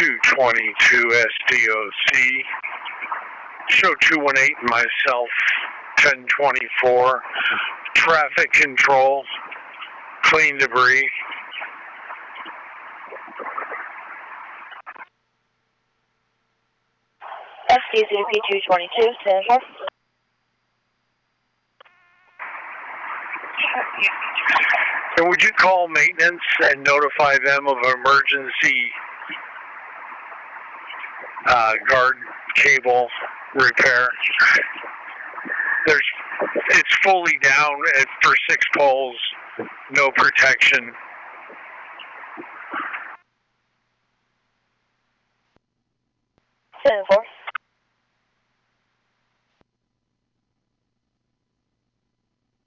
222 SDOC. Show 218, myself, 1024. Traffic control, clean debris. SDZP 222, stand for. And would you call maintenance and notify them of emergency guard cable repair? It's fully down for 6 poles, no protection. Stand for.